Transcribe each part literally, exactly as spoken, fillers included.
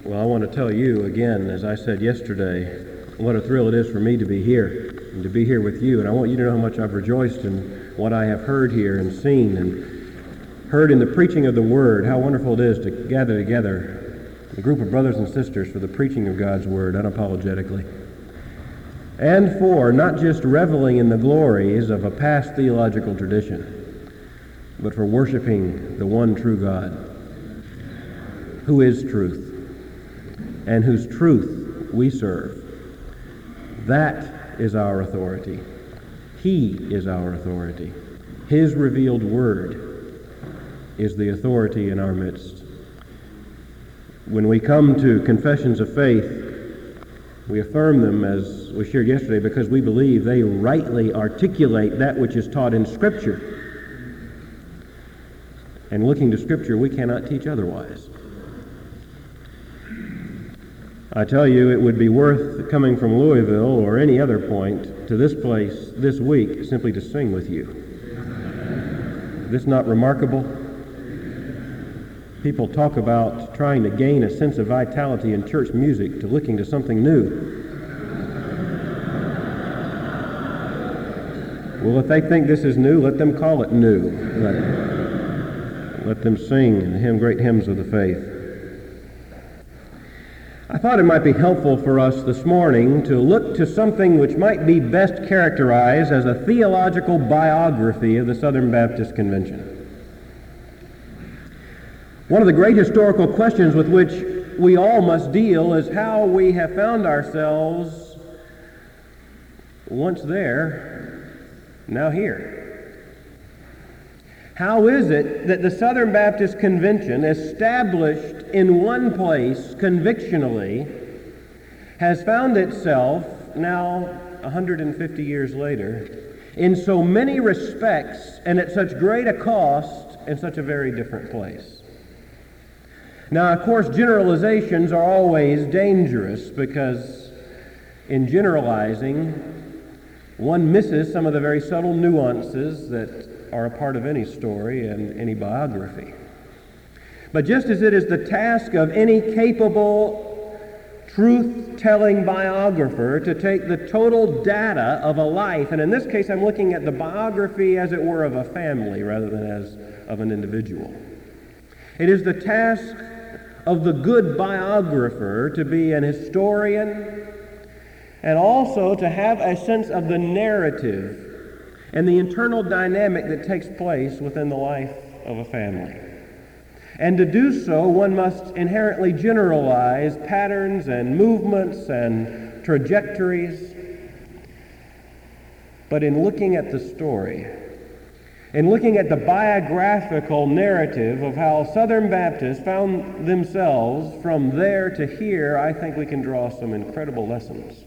Well, I want to tell you again, as I said yesterday, what a thrill it is for me to be here and to be here with you. And I want you to know how much I've rejoiced in what I have heard here and seen and heard in the preaching of the Word. How wonderful it is to gather together a group of brothers and sisters for the preaching of God's Word unapologetically. And for not just reveling in the glories of a past theological tradition, but for worshiping the one true God, who is truth, and whose truth we serve. That is our authority. He is our authority. His revealed word is the authority in our midst. When we come to confessions of faith, we affirm them, as we shared yesterday, because we believe they rightly articulate that which is taught in Scripture. And looking to Scripture, we cannot teach otherwise. I tell you, it would be worth coming from Louisville or any other point to this place this week simply to sing with you. Is this not remarkable? People talk about trying to gain a sense of vitality in church music to looking to something new. Well, if they think this is new, let them call it new. Let, let them sing and hymn great hymns of the faith. I thought it might be helpful for us this morning to look to something which might be best characterized as a theological biography of the Southern Baptist Convention. One of the great historical questions with which we all must deal is how we have found ourselves once there, now here. How is it that the Southern Baptist Convention, established in one place convictionally, has found itself now one hundred fifty years later in so many respects and at such great a cost in such a very different place? Now, of course, generalizations are always dangerous because in generalizing, one misses some of the very subtle nuances that are a part of any story and any biography. But just as it is the task of any capable, truth-telling biographer to take the total data of a life, and in this case I'm looking at the biography, as it were, of a family rather than as of an individual. It is the task of the good biographer to be an historian and also to have a sense of the narrative and the internal dynamic that takes place within the life of a family. And to do so, one must inherently generalize patterns and movements and trajectories. But in looking at the story, in looking at the biographical narrative of how Southern Baptists found themselves from there to here, I think we can draw some incredible lessons.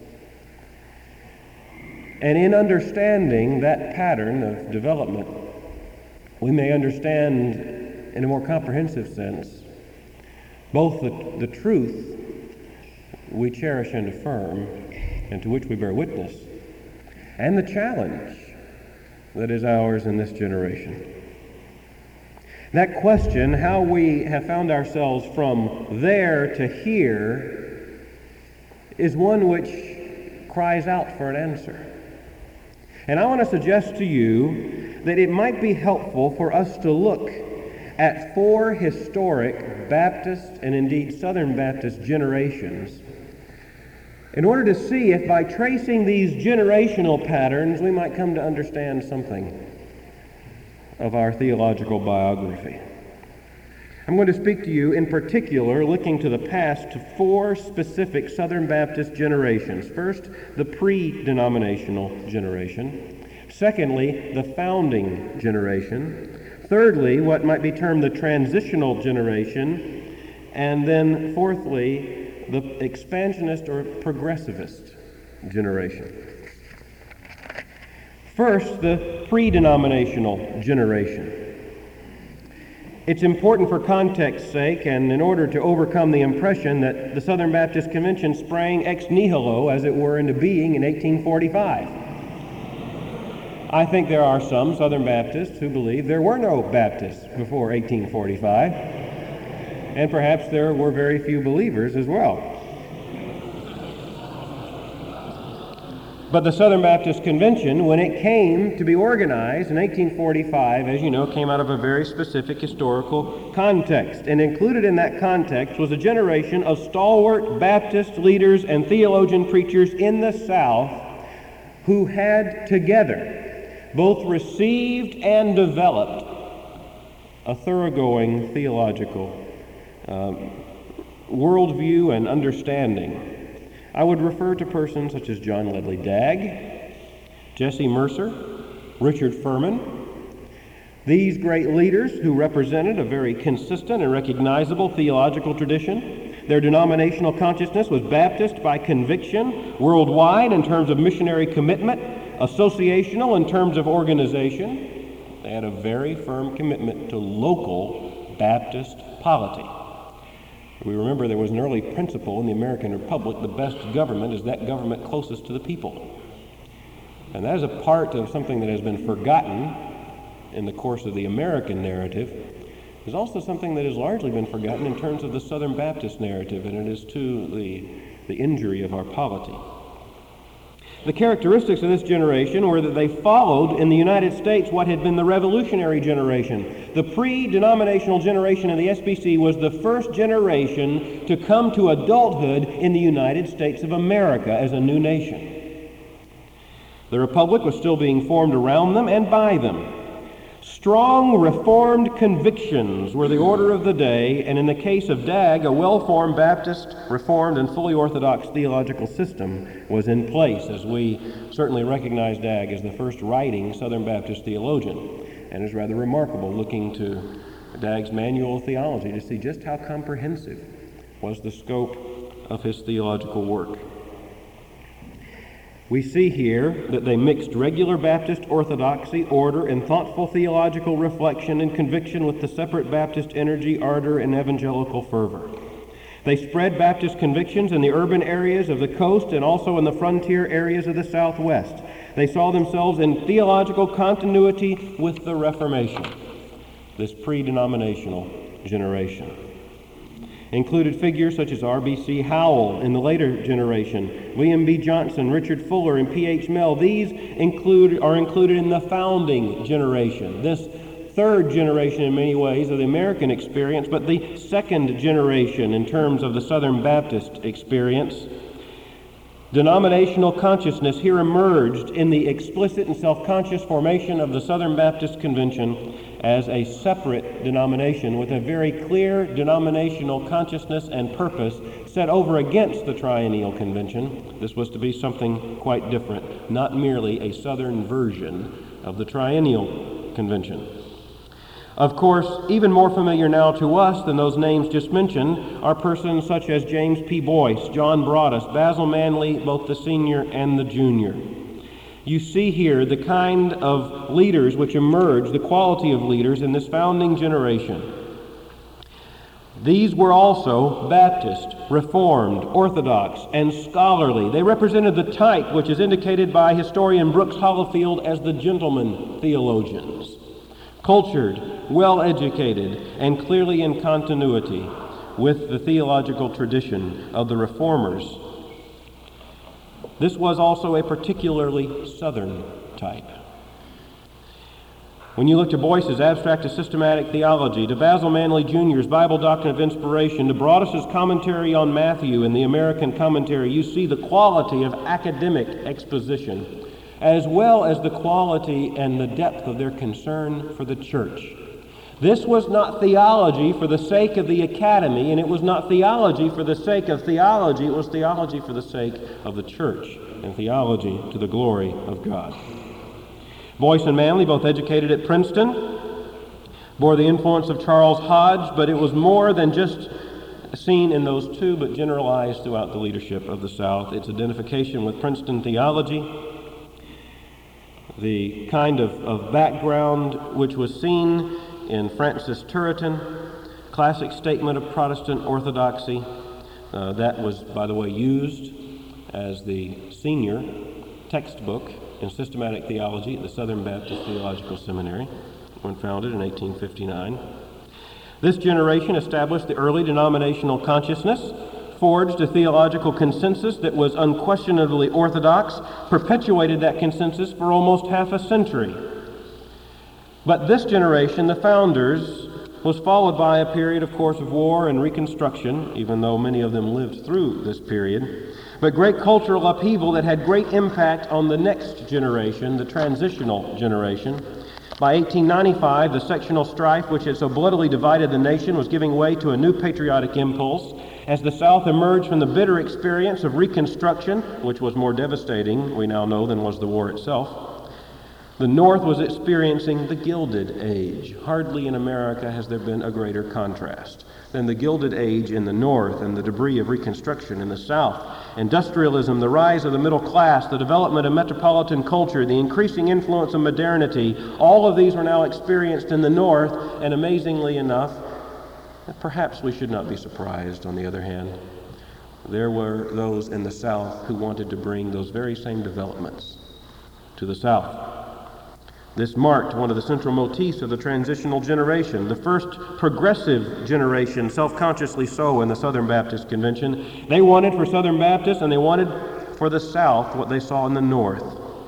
And in understanding that pattern of development, we may understand in a more comprehensive sense both the, the truth we cherish and affirm and to which we bear witness, and the challenge that is ours in this generation. That question, how we have found ourselves from there to here, is one which cries out for an answer. And I want to suggest to you that it might be helpful for us to look at four historic Baptist and indeed Southern Baptist generations in order to see if by tracing these generational patterns we might come to understand something of our theological biography. I'm going to speak to you in particular looking to the past to four specific Southern Baptist generations. First, the pre-denominational generation. Secondly, the founding generation. Thirdly, what might be termed the transitional generation. And then fourthly, the expansionist or progressivist generation. First, the pre-denominational generation. It's important for context's sake and in order to overcome the impression that the Southern Baptist Convention sprang ex nihilo, as it were, into being in eighteen forty-five. I think there are some Southern Baptists who believe there were no Baptists before eighteen forty-five. and perhaps there were very few believers as well. But the Southern Baptist Convention, when it came to be organized in eighteen forty-five, as you know, came out of a very specific historical context. And included in that context was a generation of stalwart Baptist leaders and theologian preachers in the South who had together both received and developed a thoroughgoing theological um, worldview and understanding. I would refer to persons such as John Ledley Dagg, Jesse Mercer, Richard Furman. These great leaders who represented a very consistent and recognizable theological tradition. Their denominational consciousness was Baptist by conviction, worldwide in terms of missionary commitment, associational in terms of organization. They had a very firm commitment to local Baptist polity. We remember there was an early principle in the American Republic: the best government is that government closest to the people. And that is a part of something that has been forgotten in the course of the American narrative. There's also something that has largely been forgotten in terms of the Southern Baptist narrative, and it is to the, the injury of our polity. The characteristics of this generation were that they followed in the United States what had been the revolutionary generation. The pre-denominational generation in the S B C was the first generation to come to adulthood in the United States of America as a new nation. The Republic was still being formed around them and by them. Strong Reformed convictions were the order of the day, and in the case of Dagg, a well-formed Baptist, Reformed, and fully Orthodox theological system was in place, as we certainly recognize Dagg as the first writing Southern Baptist theologian. And it's rather remarkable looking to Dagg's Manual of Theology to see just how comprehensive was the scope of his theological work. We see here that they mixed regular Baptist orthodoxy, order, and thoughtful theological reflection and conviction with the separate Baptist energy, ardor, and evangelical fervor. They spread Baptist convictions in the urban areas of the coast and also in the frontier areas of the Southwest. They saw themselves in theological continuity with the Reformation, this pre-denominational generation. Included figures such as R B C Howell in the later generation, William B. Johnson, Richard Fuller, and P H Mell. These include, are included in the founding generation, this third generation in many ways of the American experience, but the second generation in terms of the Southern Baptist experience. Denominational consciousness here emerged in the explicit and self-conscious formation of the Southern Baptist Convention as a separate denomination with a very clear denominational consciousness and purpose set over against the Triennial Convention. This was to be something quite different, not merely a Southern version of the Triennial Convention. Of course, even more familiar now to us than those names just mentioned are persons such as James P. Boyce, John Broadus, Basil Manley, both the senior and the junior. You see here the kind of leaders which emerged, the quality of leaders in this founding generation. These were also Baptist, Reformed, Orthodox, and scholarly. They represented the type which is indicated by historian Brooks Hollifield as the gentleman theologians. Cultured, well-educated, and clearly in continuity with the theological tradition of the Reformers. This was also a particularly Southern type. When you look to Boyce's Abstract of Systematic Theology, to Basil Manley Junior's Bible Doctrine of Inspiration, to Broadus's Commentary on Matthew in the American Commentary, you see the quality of academic exposition, as well as the quality and the depth of their concern for the church. This was not theology for the sake of the academy, and it was not theology for the sake of theology. It was theology for the sake of the church, and theology to the glory of God. Boyce and Manley, both educated at Princeton, bore the influence of Charles Hodge, but it was more than just seen in those two, but generalized throughout the leadership of the South. Its identification with Princeton theology, the kind of, of background which was seen in Francis Turretin, classic statement of Protestant orthodoxy, uh, that was, by the way, used as the senior textbook in systematic theology at the Southern Baptist Theological Seminary when founded in eighteen fifty-nine. This generation established the early denominational consciousness, forged a theological consensus that was unquestionably orthodox, perpetuated that consensus for almost half a century. But this generation, the founders, was followed by a period, of course, of war and reconstruction, even though many of them lived through this period, but great cultural upheaval that had great impact on the next generation, the transitional generation. By eighteen ninety-five, the sectional strife which had so bloodily divided the nation was giving way to a new patriotic impulse as the South emerged from the bitter experience of Reconstruction, which was more devastating, we now know, than was the war itself. The North was experiencing the Gilded Age. Hardly in America has there been a greater contrast than the Gilded Age in the North and the debris of Reconstruction in the South. Industrialism, the rise of the middle class, the development of metropolitan culture, the increasing influence of modernity, all of these were now experienced in the North, and amazingly enough, perhaps we should not be surprised, on the other hand, there were those in the South who wanted to bring those very same developments to the South. This marked one of the central motifs of the transitional generation, the first progressive generation, self-consciously so in the Southern Baptist Convention. They wanted for Southern Baptists, and they wanted for the South what they saw in the North.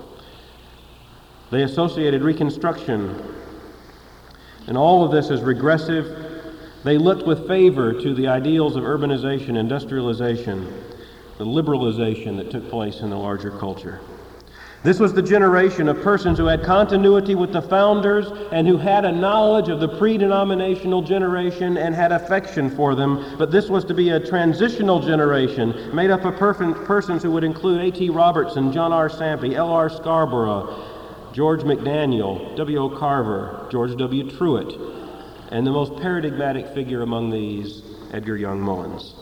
They associated Reconstruction and all of this as regressive. They looked with favor to the ideals of urbanization, industrialization, the liberalization that took place in the larger culture. This was the generation of persons who had continuity with the founders and who had a knowledge of the pre-denominational generation and had affection for them. But this was to be a transitional generation made up of perf- persons who would include A T Robertson, John R. Sampe, L R Scarborough, George McDaniel, W O Carver, George W. Truett, and the most paradigmatic figure among these, Edgar Young Mullins.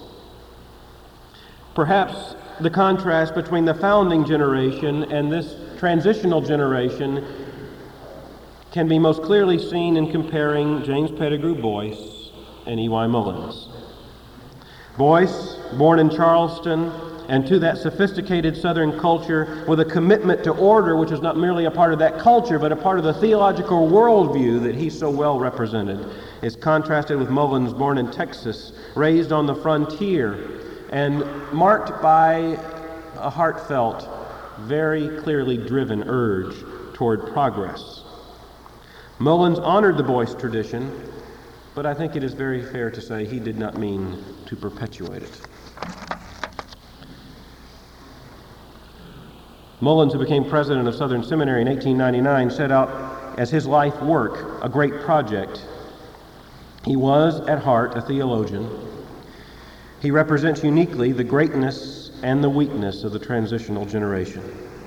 Perhaps the contrast between the founding generation and this transitional generation can be most clearly seen in comparing James Pettigrew Boyce and E Y Mullins. Boyce, born in Charleston, and to that sophisticated Southern culture with a commitment to order, which was not merely a part of that culture, but a part of the theological worldview that he so well represented, is contrasted with Mullins, born in Texas, raised on the frontier, and marked by a heartfelt, very clearly driven urge toward progress. Mullins honored the Boyce tradition, but I think it is very fair to say he did not mean to perpetuate it. Mullins, who became president of Southern Seminary in eighteen ninety-nine, set out as his life work a great project. He was, at heart, a theologian. He represents uniquely the greatness and the weakness of the transitional generation.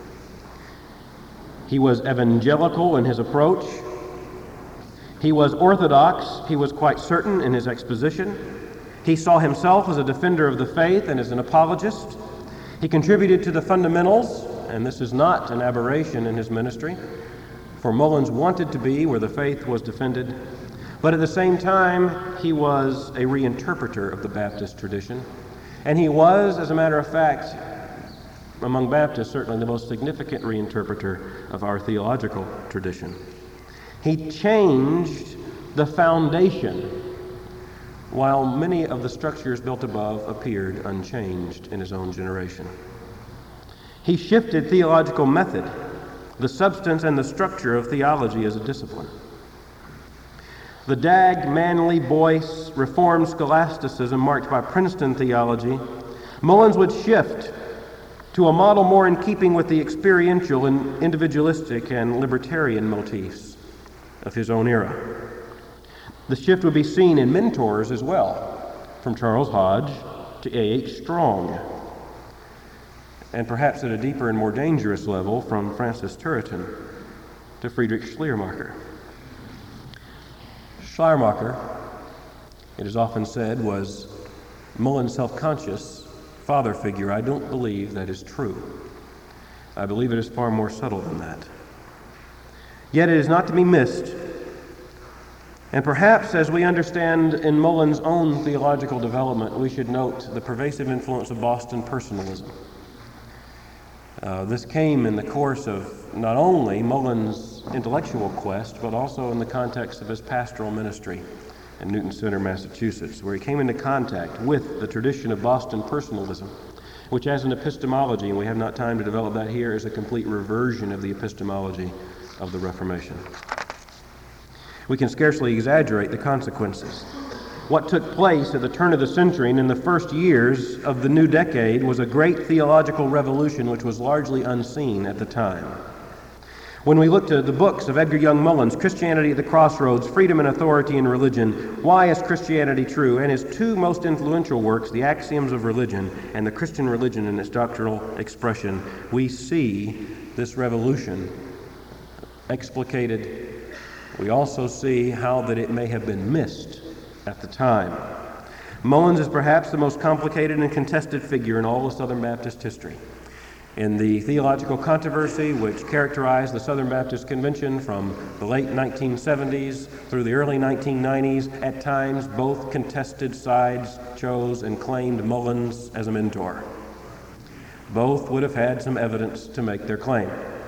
He was evangelical in his approach. He was orthodox. He was quite certain in his exposition. He saw himself as a defender of the faith and as an apologist. He contributed to the fundamentals, and this is not an aberration in his ministry, for Mullins wanted to be where the faith was defended. But at the same time, he was a reinterpreter of the Baptist tradition. And he was, as a matter of fact, among Baptists, certainly the most significant reinterpreter of our theological tradition. He changed the foundation, while many of the structures built above appeared unchanged in his own generation. He shifted theological method, the substance and the structure of theology as a discipline. The Dagg, Manley, Boyce, Reformed scholasticism marked by Princeton theology, Mullins would shift to a model more in keeping with the experiential and individualistic and libertarian motifs of his own era. The shift would be seen in mentors as well, from Charles Hodge to A H Strong, and perhaps at a deeper and more dangerous level, from Francis Turretin to Friedrich Schleiermacher. Schleiermacher, it is often said, was Mullins' self-conscious father figure. I don't believe that is true. I believe it is far more subtle than that. Yet it is not to be missed. And perhaps as we understand in Mullins' own theological development, we should note the pervasive influence of Boston personalism. Uh, this came in the course of not only Mullins' intellectual quest, but also in the context of his pastoral ministry in Newton Center, Massachusetts, where he came into contact with the tradition of Boston personalism, which as an epistemology, and we have not time to develop that here, is a complete reversion of the epistemology of the Reformation. We can scarcely exaggerate the consequences. What took place at the turn of the century and in the first years of the new decade was a great theological revolution which was largely unseen at the time. When we look to the books of Edgar Young Mullins, Christianity at the Crossroads, Freedom and Authority in Religion, Why is Christianity True, and his two most influential works, The Axioms of Religion and The Christian Religion in its Doctrinal Expression, we see this revolution explicated. We also see how that it may have been missed at the time. Mullins is perhaps the most complicated and contested figure in all of Southern Baptist history. In the theological controversy which characterized the Southern Baptist Convention from the late nineteen seventies through the early nineteen nineties, at times both contested sides chose and claimed Mullins as a mentor. Both would have had some evidence to make their claim.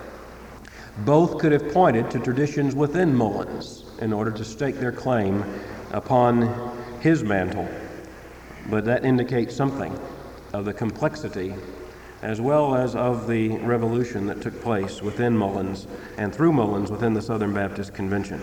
Both could have pointed to traditions within Mullins in order to stake their claim upon his mantle, but that indicates something of the complexity as well as of the revolution that took place within Mullins and through Mullins within the Southern Baptist Convention.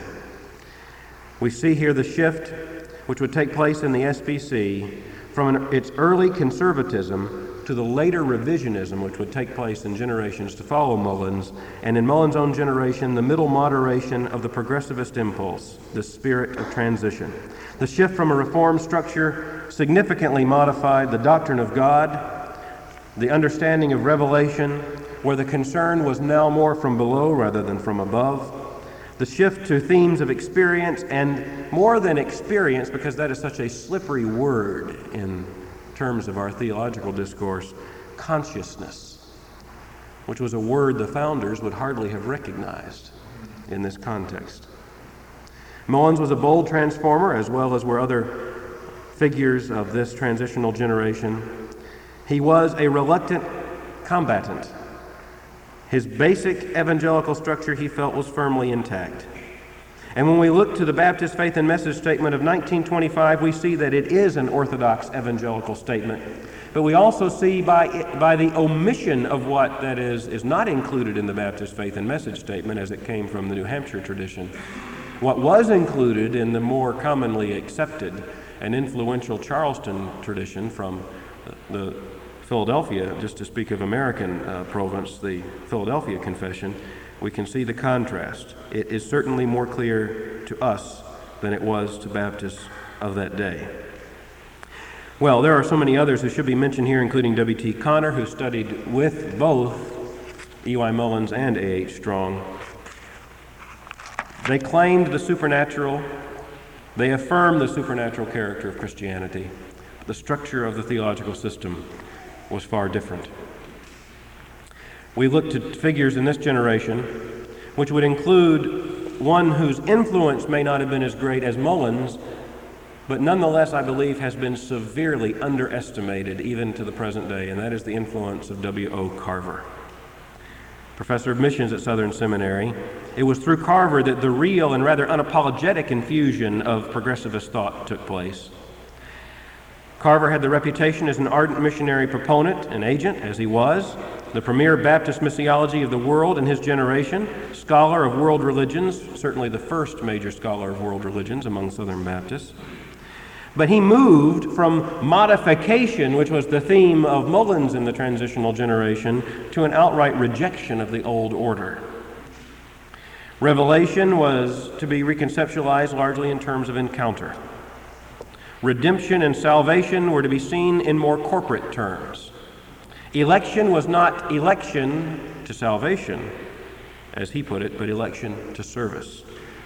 We see here the shift which would take place in the S B C from an, its early conservatism to the later revisionism which would take place in generations to follow Mullins, and in Mullins' own generation, the middle moderation of the progressivist impulse, the spirit of transition. The shift from a reformed structure significantly modified the doctrine of God, the understanding of revelation, where the concern was now more from below rather than from above. The shift to themes of experience, and more than experience, because that is such a slippery word in terms of our theological discourse, consciousness, which was a word the founders would hardly have recognized in this context. Mullins was a bold transformer, as well as were other figures of this transitional generation. He was a reluctant combatant. His basic evangelical structure, he felt, was firmly intact. And when we look to the Baptist Faith and Message Statement of nineteen twenty-five, we see that it is an orthodox evangelical statement. But we also see by it, by the omission of what that is is not included in the Baptist Faith and Message Statement as it came from the New Hampshire tradition, what was included in the more commonly accepted and influential Charleston tradition from the Philadelphia, just to speak of American uh, province, the Philadelphia Confession, we can see the contrast. It is certainly more clear to us than it was to Baptists of that day. Well, there are so many others who should be mentioned here, including W T Connor, who studied with both E Y Mullins and A H Strong. They claimed the supernatural. They affirmed the supernatural character of Christianity. The structure of the theological system was far different. We look to figures in this generation which would include one whose influence may not have been as great as Mullins, but nonetheless, I believe, has been severely underestimated even to the present day, and that is the influence of W O Carver. Professor of missions at Southern Seminary, it was through Carver that the real and rather unapologetic infusion of progressivist thought took place. Carver had the reputation as an ardent missionary proponent and agent, as he was, the premier Baptist missiology of the world in his generation, scholar of world religions, certainly the first major scholar of world religions among Southern Baptists. But he moved from modification, which was the theme of Mullins in the transitional generation, to an outright rejection of the old order. Revelation was to be reconceptualized largely in terms of encounter. Redemption and salvation were to be seen in more corporate terms. Election was not election to salvation, as he put it, but election to service.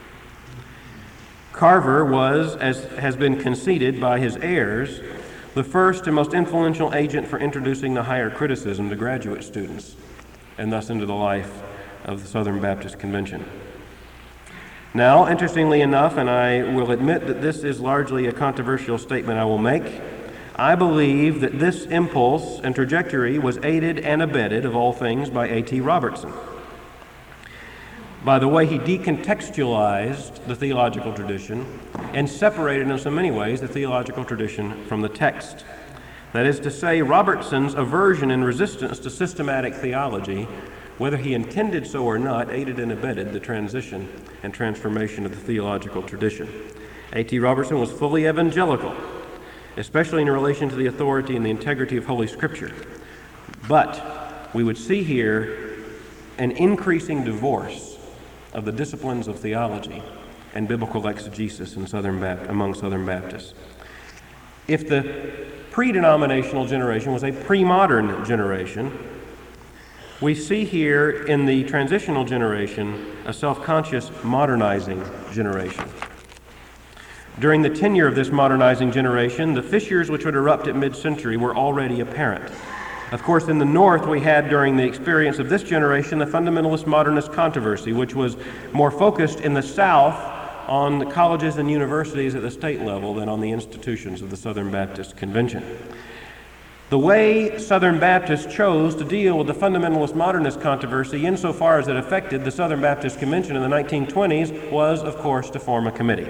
Carver was, as has been conceded by his heirs, the first and most influential agent for introducing the higher criticism to graduate students, and thus into the life of the Southern Baptist Convention. Now, interestingly enough, and I will admit that this is largely a controversial statement I will make, I believe that this impulse and trajectory was aided and abetted, of all things, by A T Robertson. by the way he decontextualized the theological tradition and separated in so many ways the theological tradition from the text. That is to say, Robertson's aversion and resistance to systematic theology, whether he intended so or not, aided and abetted the transition and transformation of the theological tradition. A T Robertson was fully evangelical, especially in relation to the authority and the integrity of Holy Scripture. But we would see here an increasing divorce of the disciplines of theology and biblical exegesis in Southern Baptist, among Southern Baptists. If the pre-denominational generation was a pre-modern generation, we see here in the transitional generation a self-conscious modernizing generation. During the tenure of this modernizing generation, the fissures which would erupt at mid-century were already apparent. Of course, in the North, we had, during the experience of this generation, the fundamentalist modernist controversy, which was more focused in the South on the colleges and universities at the state level than on the institutions of the Southern Baptist Convention. The way Southern Baptists chose to deal with the fundamentalist modernist controversy insofar as it affected the Southern Baptist Convention in the nineteen twenties was, of course, to form a committee.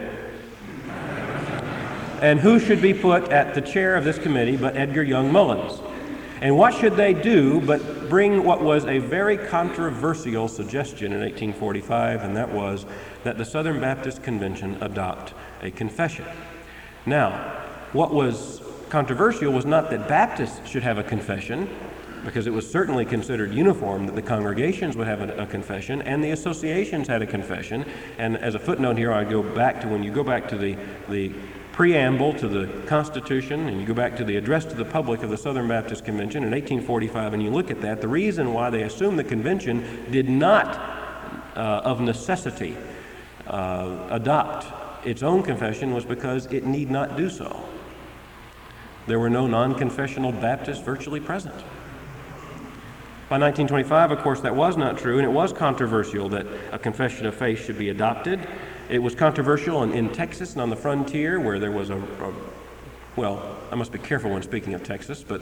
And who should be put at the chair of this committee but Edgar Young Mullins? And what should they do but bring what was a very controversial suggestion in eighteen forty-five, and that was that the Southern Baptist Convention adopt a confession. Now, what was controversial was not that Baptists should have a confession, because it was certainly considered uniform that the congregations would have a, a confession, and the associations had a confession. And as a footnote here, I go back to when you go back to the, the preamble to the Constitution, and you go back to the address to the public of the Southern Baptist Convention in eighteen forty-five, and you look at that, the reason why they assumed the convention did not, uh, of necessity, uh, adopt its own confession was because it need not do so. There were no non-confessional Baptists virtually present. By nineteen twenty-five, of course, that was not true, and it was controversial that a confession of faith should be adopted. It was controversial in, in Texas and on the frontier, where there was a, a, well, I must be careful when speaking of Texas, but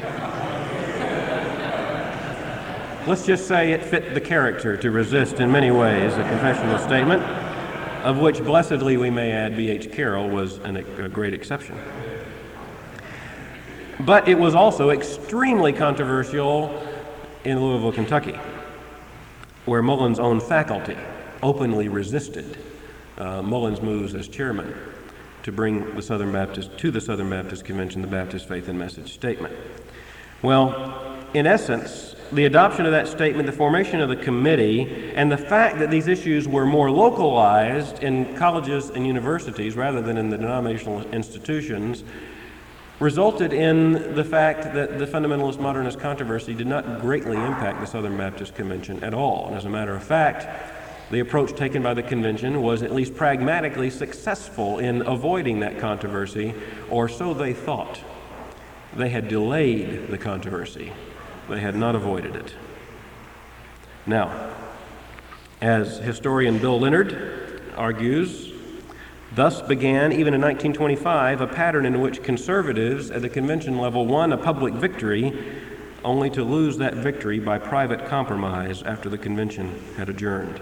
let's just say it fit the character to resist in many ways a confessional statement, of which, blessedly, we may add, B H Carroll was an, a great exception. But it was also extremely controversial in Louisville, Kentucky, where Mullins' own faculty openly resisted uh, Mullins' moves as chairman to bring the Southern Baptist to the Southern Baptist Convention the Baptist Faith and Message Statement. Well, in essence, the adoption of that statement, the formation of the committee, and the fact that these issues were more localized in colleges and universities rather than in the denominational institutions resulted in the fact that the fundamentalist modernist controversy did not greatly impact the Southern Baptist Convention at all. And as a matter of fact, the approach taken by the convention was at least pragmatically successful in avoiding that controversy, or so they thought. They had delayed the controversy. They had not avoided it. Now, as historian Bill Leonard argues, thus began, even in nineteen twenty-five, a pattern in which conservatives at the convention level won a public victory, only to lose that victory by private compromise after the convention had adjourned.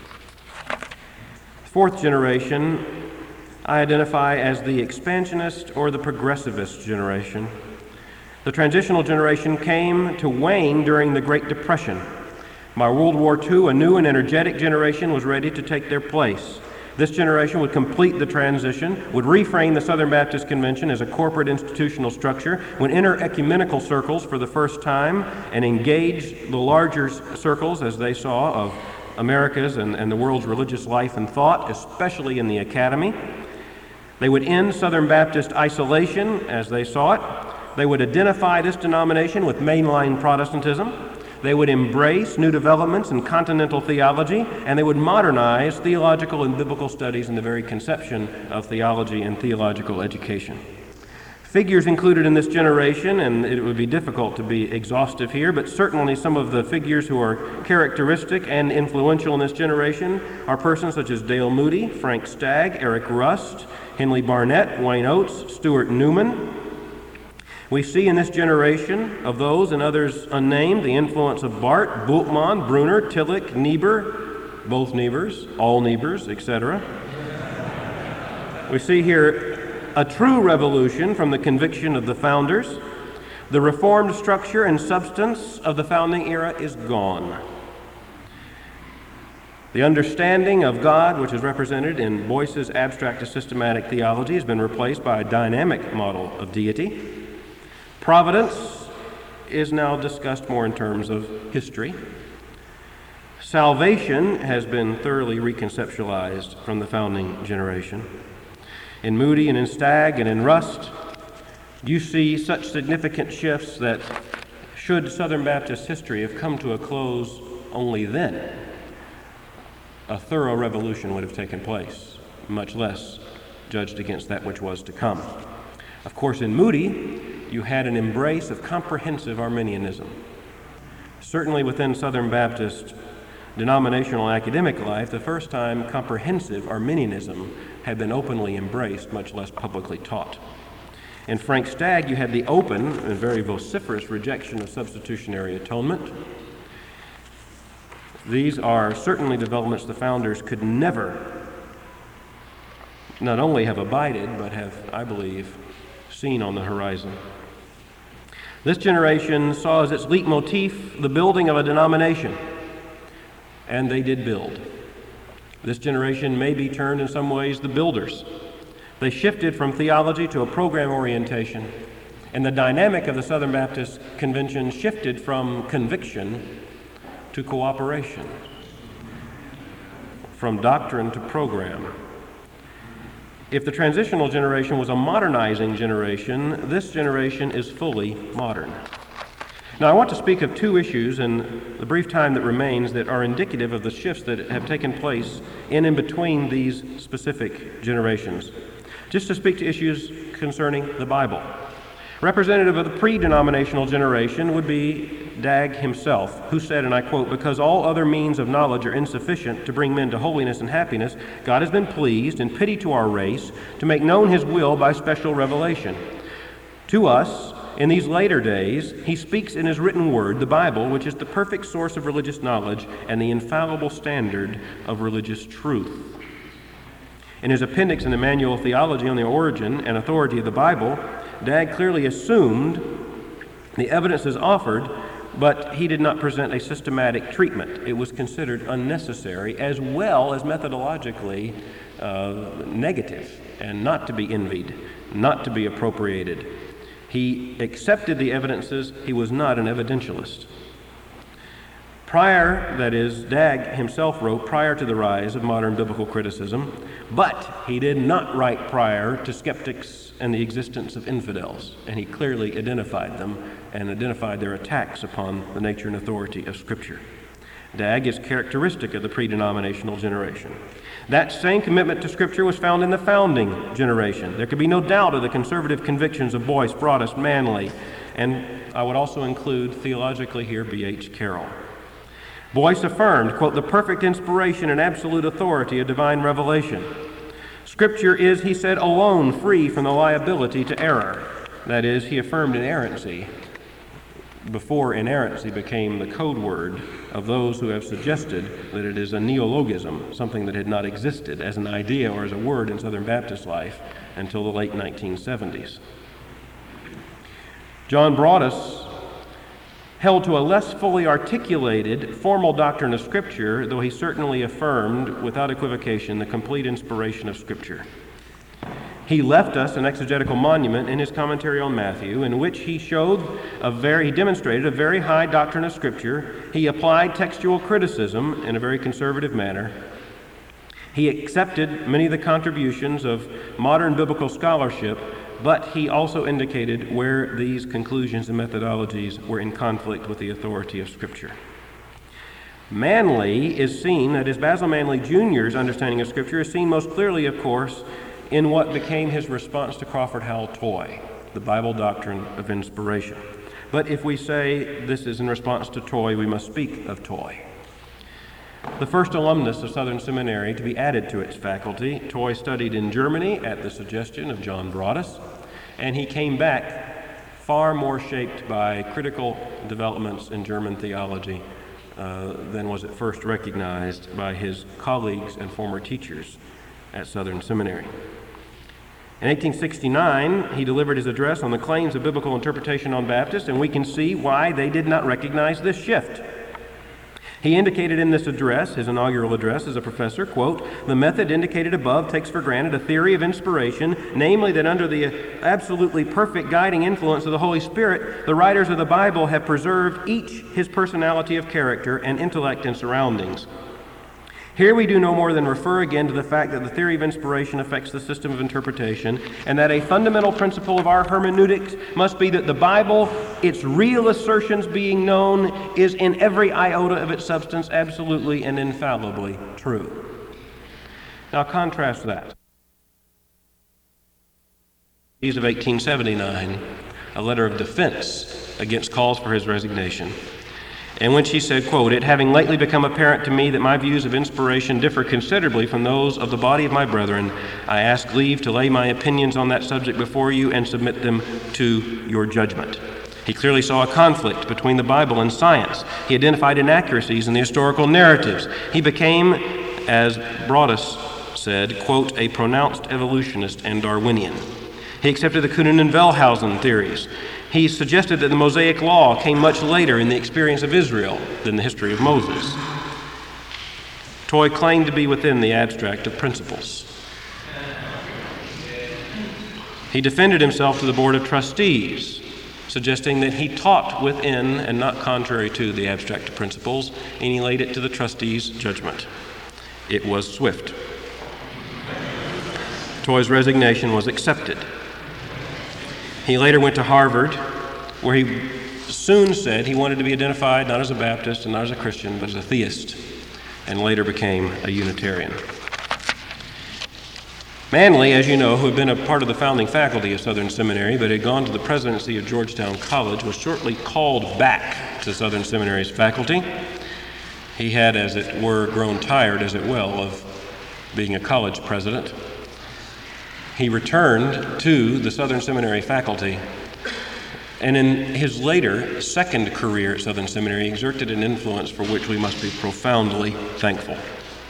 Fourth generation I identify as the expansionist or the progressivist generation. The transitional generation came to wane during the Great Depression. By World War Two, a new and energetic generation was ready to take their place. This generation would complete the transition, would reframe the Southern Baptist Convention as a corporate institutional structure, would enter ecumenical circles for the first time and engage the larger circles, as they saw, of America's and, and the world's religious life and thought, especially in the academy. They would end Southern Baptist isolation, as they saw it. They would identify this denomination with mainline Protestantism. They would embrace new developments in continental theology, and they would modernize theological and biblical studies in the very conception of theology and theological education. Figures included in this generation, and it would be difficult to be exhaustive here, but certainly some of the figures who are characteristic and influential in this generation are persons such as Dale Moody, Frank Stagg, Eric Rust, Henley Barnett, Wayne Oates, Stuart Newman. We see in this generation of those and others unnamed the influence of Barth, Bultmann, Bruner, Tillich, Niebuhr, both Nebers, all Nebers, et cetera. We see here a true revolution from the conviction of the founders. The reformed structure and substance of the founding era is gone. The understanding of God, which is represented in Boyce's abstract to systematic theology, has been replaced by a dynamic model of deity. Providence is now discussed more in terms of history. Salvation has been thoroughly reconceptualized from the founding generation. In Moody and in Stagg and in Rust, you see such significant shifts that should Southern Baptist history have come to a close only then, a thorough revolution would have taken place, much less judged against that which was to come. Of course, in Moody, you had an embrace of comprehensive Arminianism. Certainly within Southern Baptist denominational academic life, the first time comprehensive Arminianism had been openly embraced, much less publicly taught. In Frank Stagg, you had the open and very vociferous rejection of substitutionary atonement. These are certainly developments the founders could never not only have abided, but have, I believe, seen on the horizon. This generation saw as its leitmotif the building of a denomination, and they did build. This generation may be termed in some ways the builders. They shifted from theology to a program orientation, and the dynamic of the Southern Baptist Convention shifted from conviction to cooperation, from doctrine to program. If the transitional generation was a modernizing generation, this generation is fully modern. Now, I want to speak of two issues in the brief time that remains that are indicative of the shifts that have taken place in and between these specific generations. Just to speak to issues concerning the Bible. Representative of the pre-denominational generation would be Dagg himself, who said, and I quote, "Because all other means of knowledge are insufficient to bring men to holiness and happiness, God has been pleased, in pity to our race, to make known his will by special revelation. To us, in these later days, he speaks in his written word, the Bible, which is the perfect source of religious knowledge and the infallible standard of religious truth." In his appendix in the Manual of Theology on the origin and authority of the Bible, Dagg clearly assumed the evidences offered, but he did not present a systematic treatment. It was considered unnecessary as well as methodologically uh, negative and not to be envied, not to be appropriated. He accepted the evidences. He was not an evidentialist. Prior, that is, Dagg himself wrote prior to the rise of modern biblical criticism, but he did not write prior to skeptics and the existence of infidels, and he clearly identified them and identified their attacks upon the nature and authority of Scripture. Dagg is characteristic of the pre-denominational generation. That same commitment to Scripture was found in the founding generation. There could be no doubt of the conservative convictions of Boyce, Broadus, Manley, and I would also include theologically here B H Carroll. Boyce affirmed, quote, "the perfect inspiration and absolute authority of divine revelation. Scripture is, he said, alone free from the liability to error." That is, he affirmed inerrancy before inerrancy became the code word of those who have suggested that it is a neologism, something that had not existed as an idea or as a word in Southern Baptist life until the late nineteen seventies. John Broadus held to a less fully articulated formal doctrine of Scripture, though he certainly affirmed without equivocation the complete inspiration of Scripture. He left us an exegetical monument in his commentary on Matthew, in which he showed a very, he demonstrated a very high doctrine of Scripture. He applied textual criticism in a very conservative manner. He accepted many of the contributions of modern biblical scholarship, but he also indicated where these conclusions and methodologies were in conflict with the authority of Scripture. Manley is seen, that is, Basil Manley Junior's understanding of Scripture is seen most clearly, of course, in what became his response to Crawford Howell Toy, the Bible doctrine of inspiration. But if we say this is in response to Toy, we must speak of Toy. The first alumnus of Southern Seminary to be added to its faculty, Toy studied in Germany at the suggestion of John Broadus, and he came back far more shaped by critical developments in German theology uh, than was at first recognized by his colleagues and former teachers at Southern Seminary. In eighteen sixty-nine, he delivered his address on the claims of biblical interpretation on Baptists, and we can see why they did not recognize this shift. He indicated in this address, his inaugural address as a professor, quote, "The method indicated above takes for granted a theory of inspiration, namely that under the absolutely perfect guiding influence of the Holy Spirit, the writers of the Bible have preserved each his personality of character and intellect and surroundings. Here we do no more than refer again to the fact that the theory of inspiration affects the system of interpretation, and that a fundamental principle of our hermeneutics must be that the Bible, its real assertions being known, is in every iota of its substance absolutely and infallibly true." Now contrast that. Of eighteen seventy-nine, a letter of defense against calls for his resignation, in which he said, quote, "It having lately become apparent to me that my views of inspiration differ considerably from those of the body of my brethren, I ask leave to lay my opinions on that subject before you and submit them to your judgment." He clearly saw a conflict between the Bible and science. He identified inaccuracies in the historical narratives. He became, as Broadus said, quote, "a pronounced evolutionist and Darwinian." He accepted the Kuhnen and Wellhausen theories. He suggested that the Mosaic Law came much later in the experience of Israel than the history of Moses. Toy claimed to be within the abstract of principles. He defended himself to the Board of Trustees, suggesting that he taught within and not contrary to the abstract of principles, and he laid it to the trustees' judgment. It was swift. Toy's resignation was accepted. He later went to Harvard, where he soon said he wanted to be identified not as a Baptist and not as a Christian, but as a theist, and later became a Unitarian. Manley, as you know, who had been a part of the founding faculty of Southern Seminary, but had gone to the presidency of Georgetown College, was shortly called back to Southern Seminary's faculty. He had, as it were, grown tired, as it well, of being a college president. He returned to the Southern Seminary faculty, and in his later second career at Southern Seminary exerted an influence for which we must be profoundly thankful.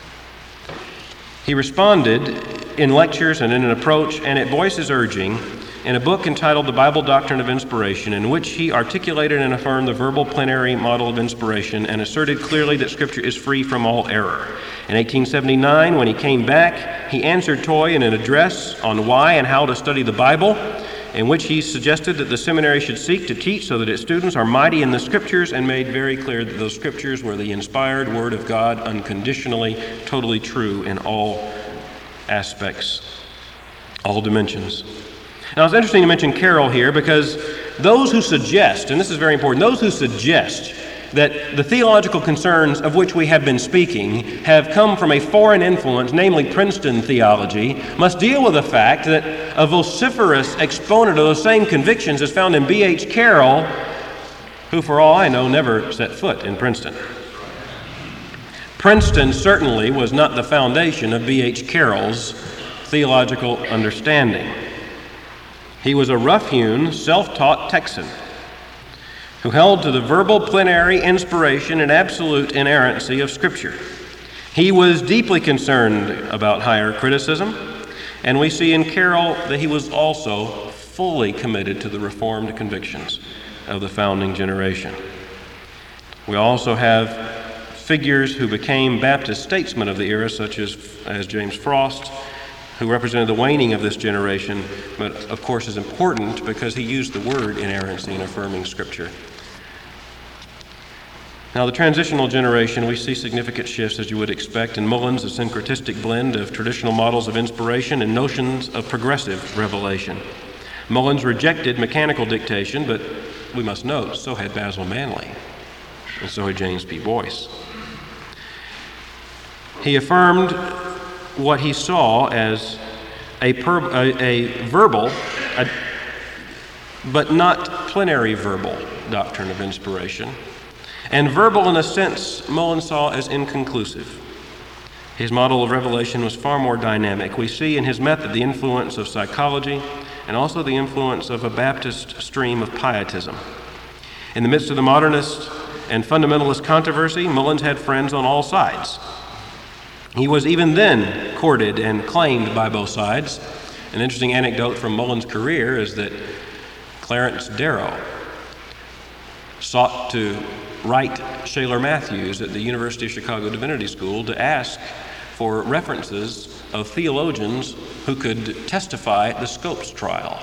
He responded in lectures and in an approach and at Boyce's urging in a book entitled The Bible Doctrine of Inspiration, in which he articulated and affirmed the verbal plenary model of inspiration and asserted clearly that Scripture is free from all error. In eighteen seventy-nine, when he came back, he answered Toy in an address on why and how to study the Bible, in which he suggested that the seminary should seek to teach so that its students are mighty in the Scriptures, and made very clear that those Scriptures were the inspired Word of God, unconditionally, totally true in all aspects, all dimensions. Now, it's interesting to mention Carroll here, because those who suggest, and this is very important, those who suggest that the theological concerns of which we have been speaking have come from a foreign influence, namely Princeton theology, must deal with the fact that a vociferous exponent of those same convictions is found in B H Carroll, who, for all I know, never set foot in Princeton. Princeton certainly was not the foundation of B H Carroll's theological understanding. He was a rough-hewn, self-taught Texan who held to the verbal plenary inspiration and absolute inerrancy of Scripture. He was deeply concerned about higher criticism, and we see in Carroll that he was also fully committed to the Reformed convictions of the founding generation. We also have figures who became Baptist statesmen of the era, such as, as James Frost, who represented the waning of this generation, but of course is important because he used the word inerrancy in affirming Scripture. Now, the transitional generation, we see significant shifts, as you would expect. In Mullins, a syncretistic blend of traditional models of inspiration and notions of progressive revelation. Mullins rejected mechanical dictation, but we must note, so had Basil Manley, and so had James P. Boyce. He affirmed what he saw as a, per, a, a verbal, a, but not plenary verbal doctrine of inspiration, and verbal in a sense Mullins saw as inconclusive. His model of revelation was far more dynamic. We see in his method the influence of psychology and also the influence of a Baptist stream of pietism. In the midst of the modernist and fundamentalist controversy, Mullins had friends on all sides. He was even then courted and claimed by both sides. An interesting anecdote from Mullins' career is that Clarence Darrow sought to write Shaler Matthews at the University of Chicago Divinity School to ask for references of theologians who could testify at the Scopes trial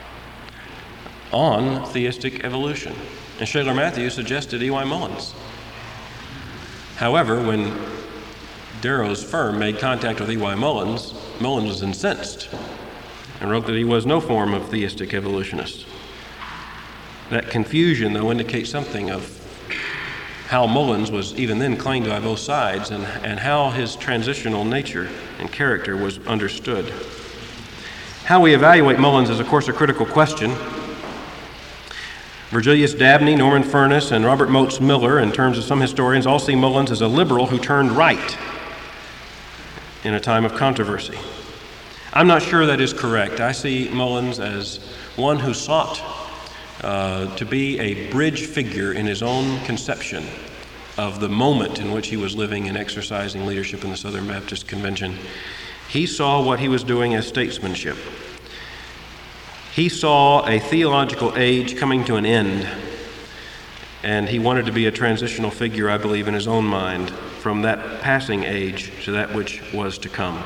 on theistic evolution. And Shaler Matthews suggested E Y Mullins. However, when Darrow's firm made contact with E Y Mullins, Mullins was incensed and wrote that he was no form of theistic evolutionist. That confusion, though, indicates something of how Mullins was even then claimed by both sides and, and how his transitional nature and character was understood. How we evaluate Mullins is, of course, a critical question. Virgilius Dabney, Norman Furness, and Robert Motes Miller, in terms of some historians, all see Mullins as a liberal who turned right in a time of controversy. I'm not sure that is correct. I see Mullins as one who sought uh, to be a bridge figure in his own conception of the moment in which he was living and exercising leadership in the Southern Baptist Convention. He saw what he was doing as statesmanship. He saw a theological age coming to an end, and he wanted to be a transitional figure, I believe, in his own mind, from that passing age to that which was to come.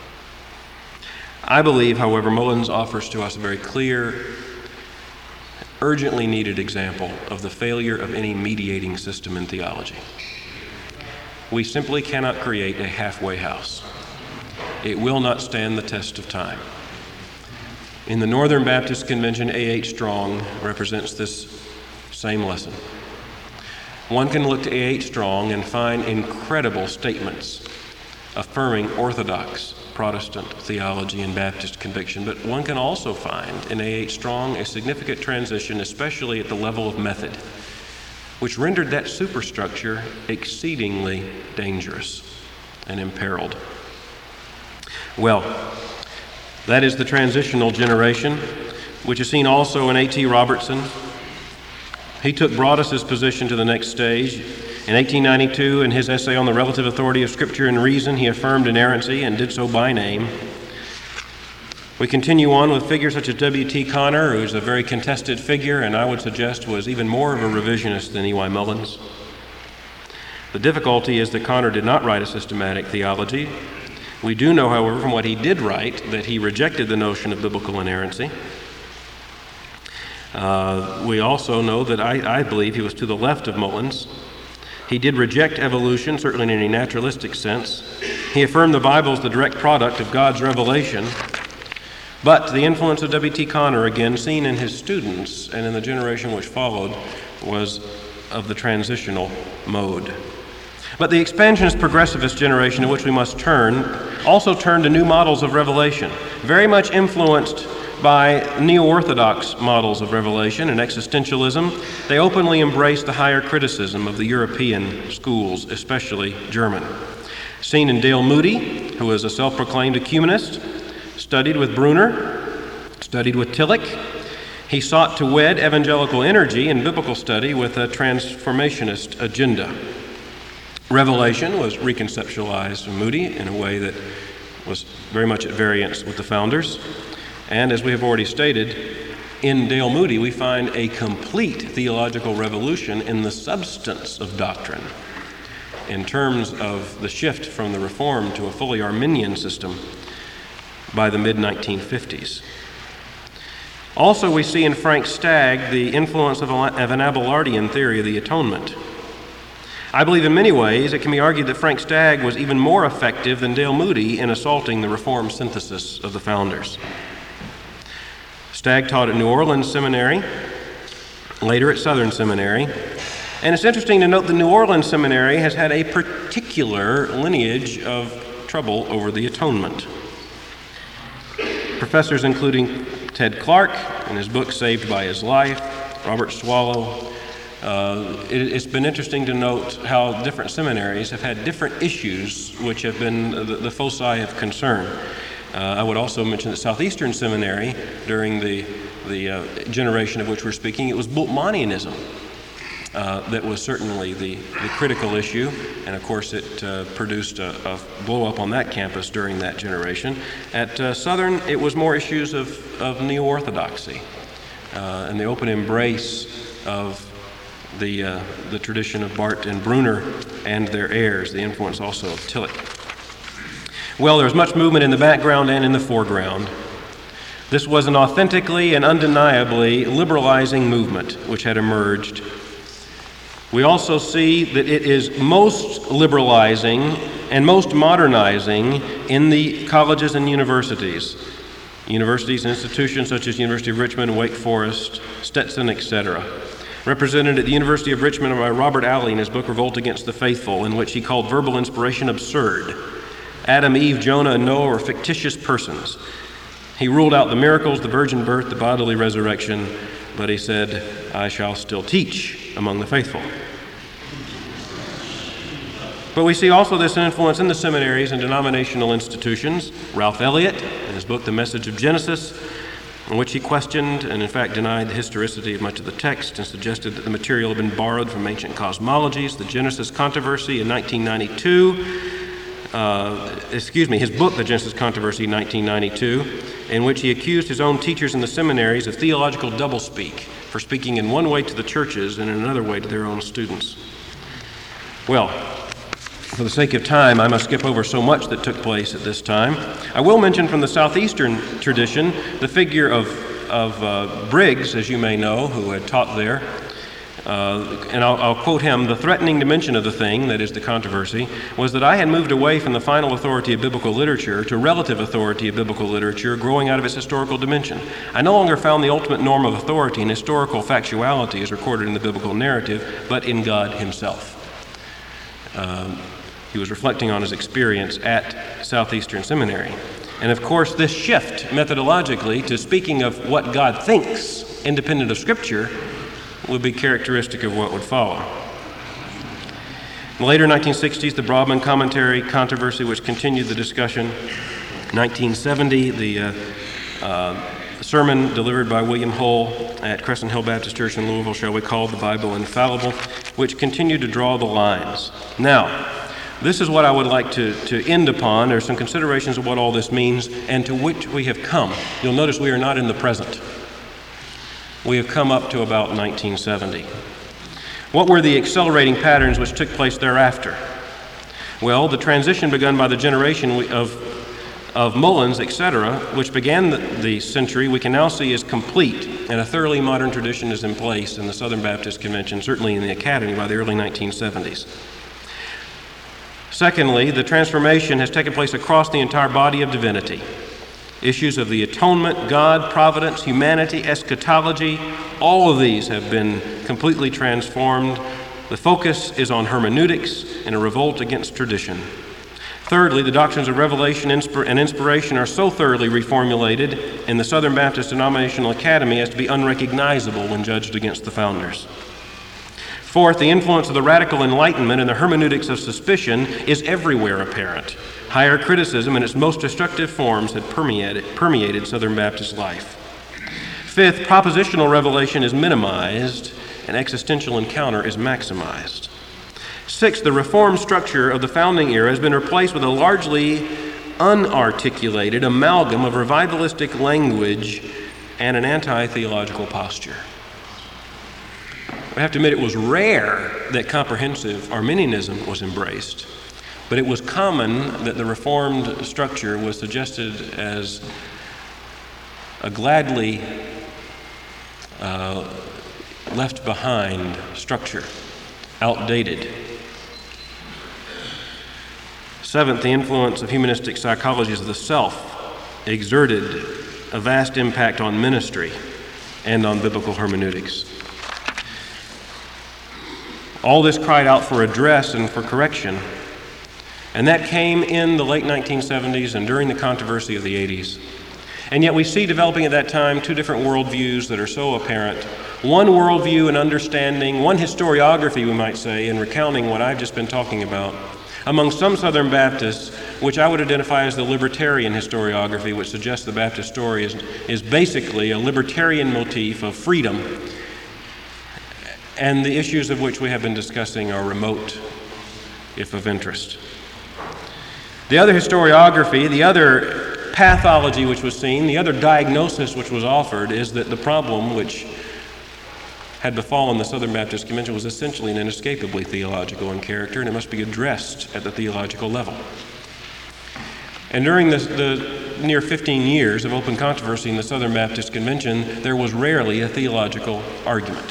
I believe, however, Mullins offers to us a very clear, urgently needed example of the failure of any mediating system in theology. We simply cannot create a halfway house. It will not stand the test of time. In the Northern Baptist Convention, A H Strong represents this same lesson. One can look to A H Strong and find incredible statements affirming orthodox Protestant theology and Baptist conviction, but one can also find in A H Strong a significant transition, especially at the level of method, which rendered that superstructure exceedingly dangerous and imperiled. Well, that is the transitional generation, which is seen also in A T Robertson. He took Broadus's position to the next stage. In eighteen ninety-two, in his essay on the relative authority of Scripture and reason, he affirmed inerrancy and did so by name. We continue on with figures such as W T Conner, who is a very contested figure, and I would suggest was even more of a revisionist than E Y Mullins. The difficulty is that Conner did not write a systematic theology. We do know, however, from what he did write, that he rejected the notion of biblical inerrancy. Uh, we also know that I, I believe he was to the left of Mullins. He did reject evolution, certainly in any naturalistic sense. He affirmed the Bible is the direct product of God's revelation. But the influence of W T Conner, again, seen in his students and in the generation which followed, was of the transitional mode. But the expansionist progressivist generation to which we must turn also turned to new models of revelation, very much influenced by neo-orthodox models of revelation and existentialism. They openly embraced the higher criticism of the European schools, especially German. Seen in Dale Moody, who is a self-proclaimed ecumenist, studied with Brunner, studied with Tillich. He sought to wed evangelical energy and biblical study with a transformationist agenda. Revelation was reconceptualized in Moody in a way that was very much at variance with the founders. And as we have already stated, in Dale Moody we find a complete theological revolution in the substance of doctrine in terms of the shift from the Reformed to a fully Arminian system by the mid nineteen fifties. Also, we see in Frank Stagg the influence of an Abelardian theory of the atonement. I believe in many ways it can be argued that Frank Stagg was even more effective than Dale Moody in assaulting the Reformed synthesis of the founders. Stagg taught at New Orleans Seminary, later at Southern Seminary, and it's interesting to note the New Orleans Seminary has had a particular lineage of trouble over the atonement. Professors including Ted Clark in his book Saved by His Life, Robert Swallow. Uh, it, it's been interesting to note how different seminaries have had different issues which have been the, the foci of concern. Uh, I would also mention that Southeastern Seminary, during the, the uh, generation of which we're speaking, it was Bultmannianism. Uh, that was certainly the, the critical issue, and of course it uh, produced a, a blow-up on that campus during that generation. At uh, Southern, it was more issues of, of neo-orthodoxy uh, and the open embrace of the, uh, the tradition of Barth and Bruner and their heirs, the influence also of Tillich. Well, there was much movement in the background and in the foreground. This was an authentically and undeniably liberalizing movement which had emerged. We also see that it is most liberalizing and most modernizing in the colleges and universities. Universities and institutions such as University of Richmond, Wake Forest, Stetson, et cetera. Represented at the University of Richmond by Robert Alley in his book Revolt Against the Faithful, in which he called verbal inspiration absurd. Adam, Eve, Jonah, and Noah were fictitious persons. He ruled out the miracles, the virgin birth, the bodily resurrection, but he said, I shall still teach among the faithful. But we see also this influence in the seminaries and denominational institutions. Ralph Elliott, in his book The Message of Genesis, in which he questioned and in fact denied the historicity of much of the text and suggested that the material had been borrowed from ancient cosmologies. The Genesis Controversy in nineteen ninety-two, uh, excuse me, his book The Genesis Controversy in nineteen ninety-two, in which he accused his own teachers in the seminaries of theological doublespeak for speaking in one way to the churches and in another way to their own students. Well, for the sake of time, I must skip over so much that took place at this time. I will mention from the Southeastern tradition the figure of, of uh, Briggs, as you may know, who had taught there. Uh, and I'll, I'll quote him, the threatening dimension of the thing, that is the controversy, was that I had moved away from the final authority of biblical literature to relative authority of biblical literature growing out of its historical dimension. I no longer found the ultimate norm of authority in historical factuality as recorded in the biblical narrative, but in God himself. Um, he was reflecting on his experience at Southeastern Seminary. And of course, this shift methodologically to speaking of what God thinks, independent of Scripture, would be characteristic of what would follow. In the later nineteen sixties, the Broadman Commentary controversy, which continued the discussion. nineteen seventy, the uh, uh, sermon delivered by William Hull at Crescent Hill Baptist Church in Louisville, shall we call the Bible infallible, which continued to draw the lines. Now, this is what I would like to, to end upon. There are some considerations of what all this means and to which we have come. You'll notice we are not in the present. We have come up to about nineteen seventy. What were the accelerating patterns which took place thereafter? Well, the transition begun by the generation of, of Mullins, et cetera, which began the, the century, we can now see is complete, and a thoroughly modern tradition is in place in the Southern Baptist Convention, certainly in the Academy, by the early nineteen seventies. Secondly, the transformation has taken place across the entire body of divinity. Issues of the atonement, God, providence, humanity, eschatology, all of these have been completely transformed. The focus is on hermeneutics and a revolt against tradition. Thirdly, the doctrines of revelation and inspiration are so thoroughly reformulated in the Southern Baptist Denominational Academy as to be unrecognizable when judged against the founders. Fourth, the influence of the radical Enlightenment and the hermeneutics of suspicion is everywhere apparent. Higher criticism in its most destructive forms had permeated, permeated Southern Baptist life. Fifth, propositional revelation is minimized and existential encounter is maximized. Sixth, the reformed structure of the founding era has been replaced with a largely unarticulated amalgam of revivalistic language and an anti-theological posture. I have to admit it was rare that comprehensive Arminianism was embraced, but it was common that the Reformed structure was suggested as a gladly uh, left behind structure, outdated. Seventh, the influence of humanistic psychologies of the self exerted a vast impact on ministry and on biblical hermeneutics. All this cried out for address and for correction, and that came in the late nineteen seventies and during the controversy of the eighties. And yet we see developing at that time two different worldviews that are so apparent. One worldview and understanding, one historiography, we might say, in recounting what I've just been talking about, among some Southern Baptists, which I would identify as the libertarian historiography, which suggests the Baptist story is, is basically a libertarian motif of freedom and the issues of which we have been discussing are remote, if of interest. The other historiography, the other pathology which was seen, the other diagnosis which was offered is that the problem which had befallen the Southern Baptist Convention was essentially and inescapably theological in character, and it must be addressed at the theological level. And during the, the near fifteen years of open controversy in the Southern Baptist Convention, there was rarely a theological argument.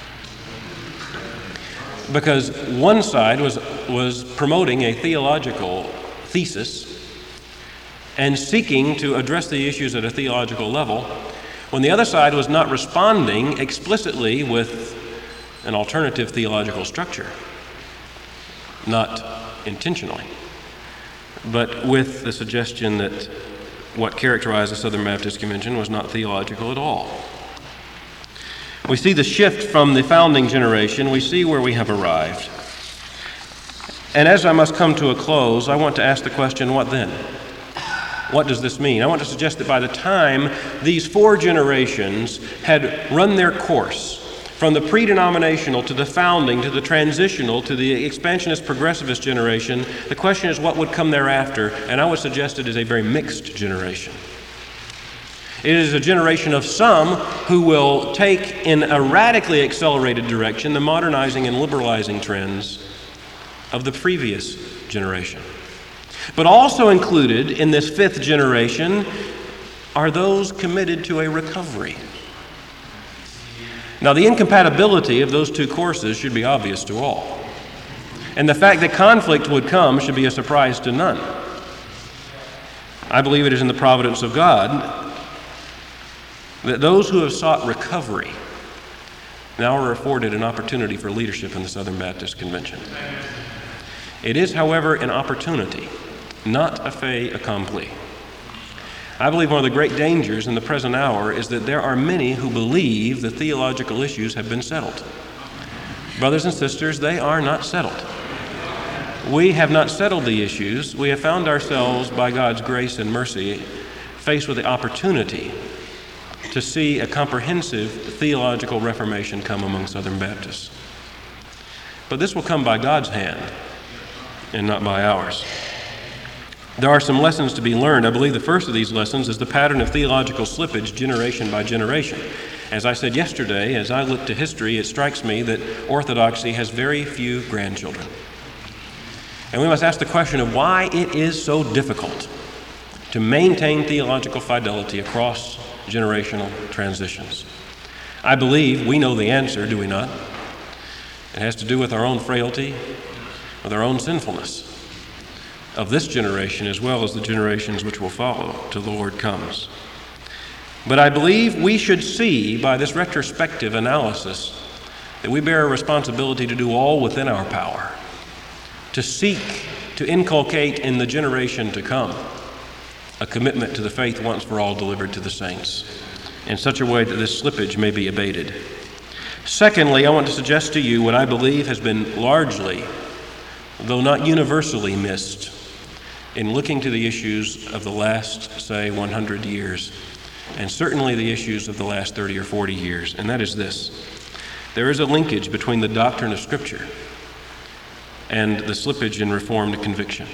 Because one side was, was promoting a theological thesis and seeking to address the issues at a theological level, when the other side was not responding explicitly with an alternative theological structure, not intentionally, but with the suggestion that what characterized the Southern Baptist Convention was not theological at all. We see the shift from the founding generation. We see where we have arrived. And as I must come to a close, I want to ask the question, what then? What does this mean? I want to suggest that by the time these four generations had run their course, from the pre-denominational to the founding to the transitional to the expansionist progressivist generation, the question is what would come thereafter, and I would suggest it is a very mixed generation. It is a generation of some who will take in a radically accelerated direction the modernizing and liberalizing trends of the previous generation. But also included in this fifth generation are those committed to a recovery. Now, the incompatibility of those two courses should be obvious to all. And the fact that conflict would come should be a surprise to none. I believe it is in the providence of God that those who have sought recovery now are afforded an opportunity for leadership in the Southern Baptist Convention. It is, however, an opportunity, not a fait accompli. I believe one of the great dangers in the present hour is that there are many who believe the theological issues have been settled. Brothers and sisters, they are not settled. We have not settled the issues. We have found ourselves, by God's grace and mercy, faced with the opportunity to see a comprehensive theological reformation come among Southern Baptists. But this will come by God's hand and not by ours. There are some lessons to be learned. I believe the first of these lessons is the pattern of theological slippage generation by generation. As I said yesterday, as I look to history, it strikes me that orthodoxy has very few grandchildren. And we must ask the question of why it is so difficult to maintain theological fidelity across generational transitions. I believe we know the answer, do we not? It has to do with our own frailty, with our own sinfulness of this generation as well as the generations which will follow till the Lord comes. But I believe we should see by this retrospective analysis that we bear a responsibility to do all within our power to seek to inculcate in the generation to come a commitment to the faith once for all delivered to the saints in such a way that this slippage may be abated. Secondly, I want to suggest to you what I believe has been largely, though not universally, missed in looking to the issues of the last, say, one hundred years, and certainly the issues of the last thirty or forty years, and that is this. There is a linkage between the doctrine of Scripture and the slippage in Reformed conviction.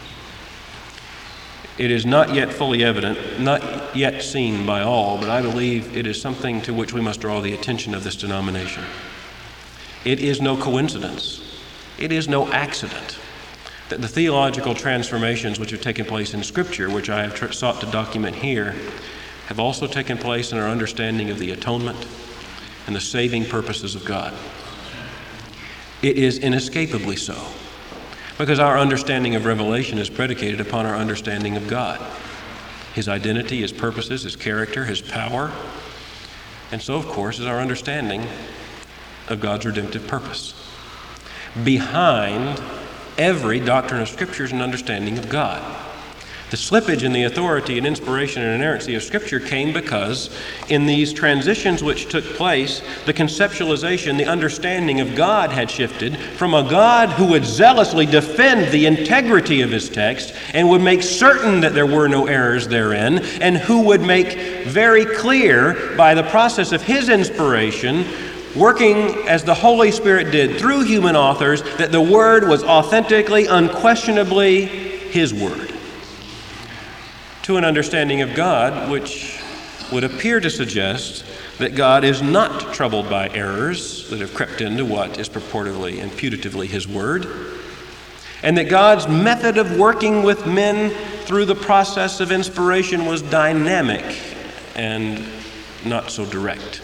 It is not yet fully evident, not yet seen by all, but I believe it is something to which we must draw the attention of this denomination. It is no coincidence. It is no accident that the theological transformations which have taken place in Scripture, which I have tr- sought to document here, have also taken place in our understanding of the atonement and the saving purposes of God. It is inescapably so, because our understanding of Revelation is predicated upon our understanding of God, His identity, His purposes, His character, His power, and so, of course, is our understanding of God's redemptive purpose. Behind every doctrine of Scripture is an understanding of God. The slippage in the authority and inspiration and inerrancy of Scripture came because in these transitions which took place, the conceptualization, the understanding of God had shifted from a God who would zealously defend the integrity of His text and would make certain that there were no errors therein, and who would make very clear by the process of His inspiration working as the Holy Spirit did through human authors, that the Word was authentically, unquestionably His Word. To an understanding of God which would appear to suggest that God is not troubled by errors that have crept into what is purportedly and putatively His Word, and that God's method of working with men through the process of inspiration was dynamic and not so direct.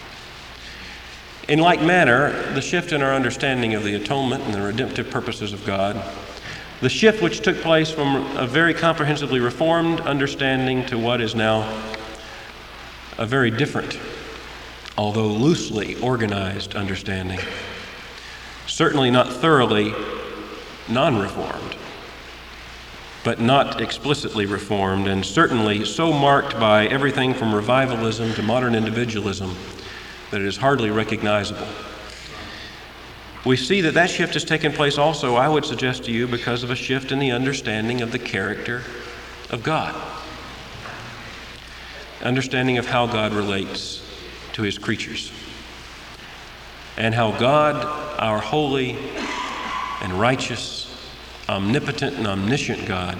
In like manner, the shift in our understanding of the atonement and the redemptive purposes of God, the shift which took place from a very comprehensively reformed understanding to what is now a very different, although loosely organized understanding, certainly not thoroughly non-reformed, but not explicitly reformed, and certainly so marked by everything from revivalism to modern individualism that it is hardly recognizable. We see that that shift has taken place also, I would suggest to you, because of a shift in the understanding of the character of God. Understanding of how God relates to His creatures, and how God, our holy and righteous, omnipotent and omniscient God,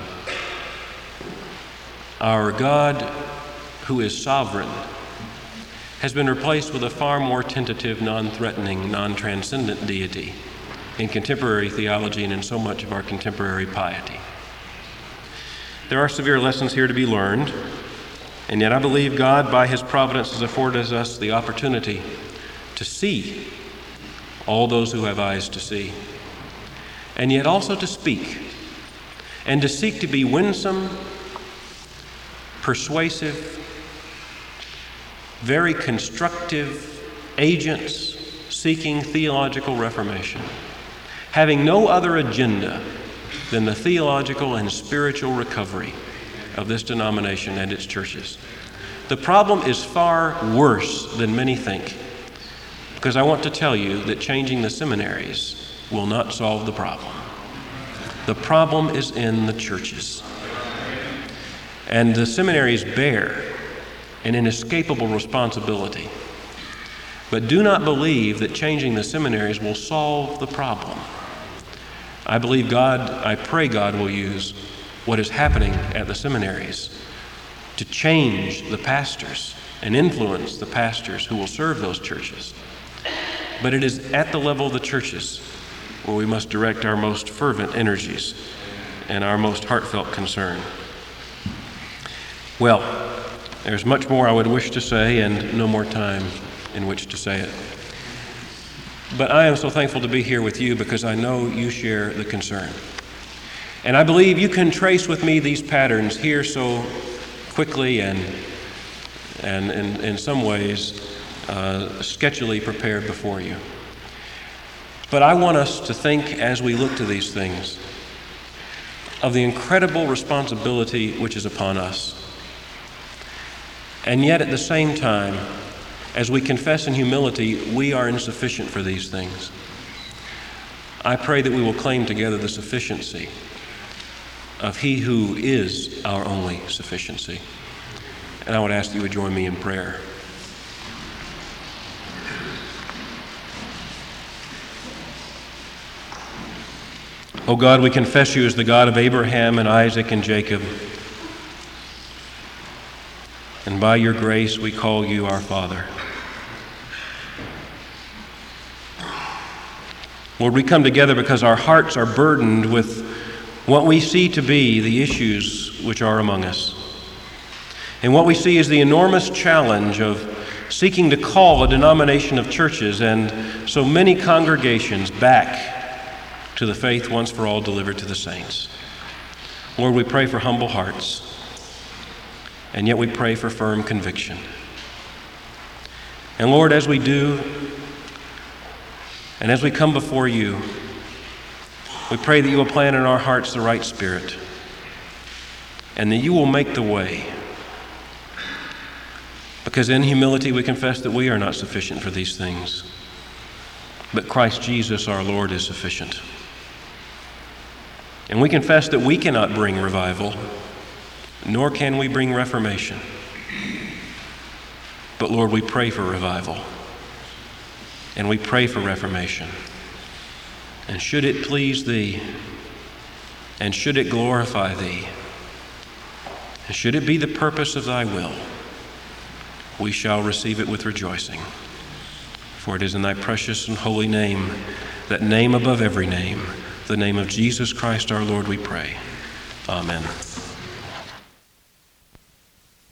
our God who is sovereign, has been replaced with a far more tentative, non-threatening, non-transcendent deity in contemporary theology and in so much of our contemporary piety. There are severe lessons here to be learned, and yet I believe God, by His providence, has afforded us the opportunity to see all those who have eyes to see, and yet also to speak, and to seek to be winsome, persuasive, very constructive agents seeking theological reformation, having no other agenda than the theological and spiritual recovery of this denomination and its churches. The problem is far worse than many think, because I want to tell you that changing the seminaries will not solve the problem. The problem is in the churches. And the seminaries bear an inescapable responsibility. But do not believe that changing the seminaries will solve the problem. I believe God, I pray God will use what is happening at the seminaries to change the pastors and influence the pastors who will serve those churches. But it is at the level of the churches where we must direct our most fervent energies and our most heartfelt concern. Well, there's much more I would wish to say and no more time in which to say it. But I am so thankful to be here with you because I know you share the concern. And I believe you can trace with me these patterns here so quickly and and in, in some ways uh, sketchily prepared before you. But I want us to think as we look to these things of the incredible responsibility which is upon us. And yet at the same time, as we confess in humility, we are insufficient for these things. I pray that we will claim together the sufficiency of He who is our only sufficiency. And I would ask that you would join me in prayer. O God, we confess you as the God of Abraham and Isaac and Jacob. And by your grace, we call you our Father. Lord, we come together because our hearts are burdened with what we see to be the issues which are among us. And what we see is the enormous challenge of seeking to call a denomination of churches and so many congregations back to the faith once for all delivered to the saints. Lord, we pray for humble hearts. And yet we pray for firm conviction. And Lord, as we do, and as we come before you, we pray that you will plant in our hearts the right spirit, and that you will make the way. Because in humility we confess that we are not sufficient for these things, but Christ Jesus our Lord is sufficient. And we confess that we cannot bring revival, nor can we bring reformation. But Lord, we pray for revival. And we pray for reformation. And should it please thee, and should it glorify thee, and should it be the purpose of thy will, we shall receive it with rejoicing. For it is in thy precious and holy name, that name above every name, the name of Jesus Christ our Lord, we pray. Amen.